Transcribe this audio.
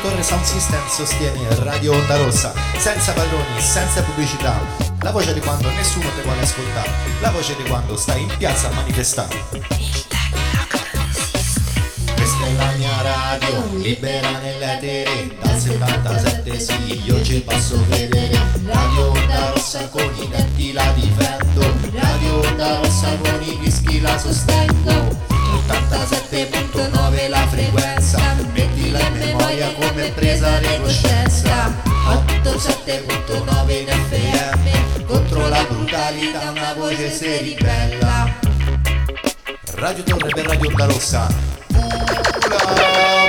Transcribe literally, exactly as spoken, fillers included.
Torre Sound System sostiene Radio Onda Rossa, senza padroni, senza pubblicità. La voce di quando nessuno ti vuole ascoltare, la voce di quando stai in piazza a manifestare. Questa è la mia radio, libera nell'etere, dal settantasette sì, io ci posso vedere. Radio Onda Rossa con i denti la difendo, Radio Onda Rossa con i dischi la sostengo. ottantasette virgola nove la frequenza, mettila in memoria come presa di coscienza. ottantasette virgola nove in F M, contro la brutalità una voce si ribella. Radio Torre per Radio Onda Rossa. Ula!